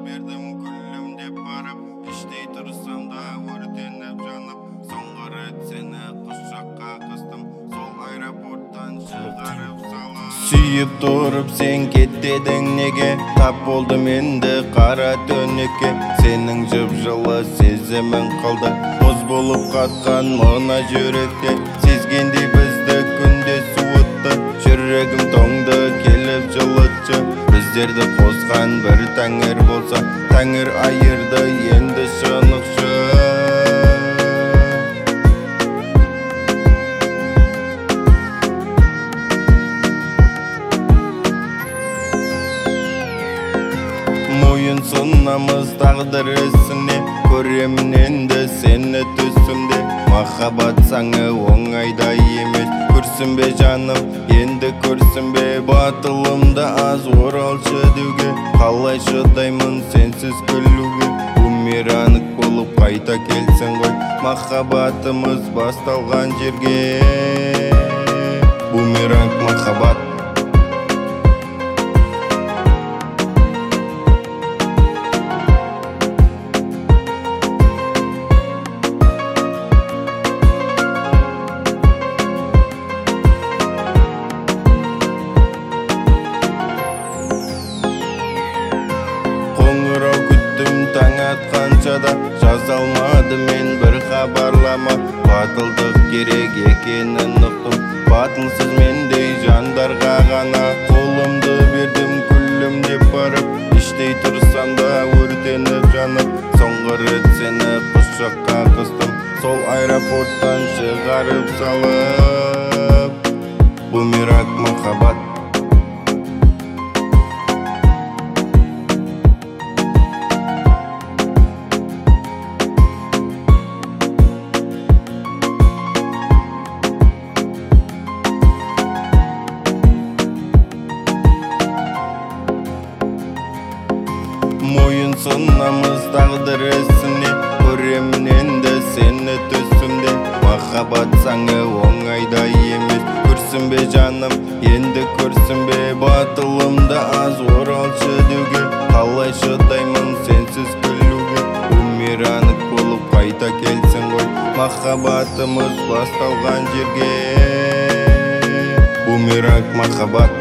бердім күлім деп барып, іштей тұрсам да өртеніп жанып, соңғы рет сені құшаққа қыстым, сол аэропорттан шығарып салып. Сүйіп тұрып сен кеттедің неге, тап болдым енді қара төнекке. Сенің жып-жылы сезімің қалды, мұз болып қатқан мына жүректе. Сезгендей бізді күнде суытты, жүрегім тоңды келіп жылытшы. Біздерді қосқан бір тәңір болса, тәңір айырды енді шынықшы. Мойын сынамыз тағдыр ісіне, көремін енді сені түсімде. Махаббат заңы оңайда емес, көрсінбе жаным, енді көрсінбе. Батылымды аз оралшы деуге, қалай шыдаймын сенсіз күлуге. Бумеранг болып қайта келсін ғой, махаббатымыз басталған жерге. Бумеранг махаббат. Қоңырау күттім таң атқанша да, жаза алмады мен бір хабарлама. Батылдық керек екенін ұқтым, батылсыз мендей жандарға ғана. Қолымды бердім күлім деп барып, іштей тұрсам да өртеніп жанып, соңғы рет сені құшаққа қыстым, сол аэропорттан шығарып салып. Бумеранг махаббат. Мойын сынамыз тағдыр ісіне, көремін енді сені түсімде. Махаббат заңы оңайда емес, көрсінбе жаным, енді көрсінбе. Батылымды аз оралшы деуге, қалай шыдаймын сенсіз күлуге. Бумеранг болып қайта келсін ғой, махаббатымыз басталған жерге. Бумеранг махаббат.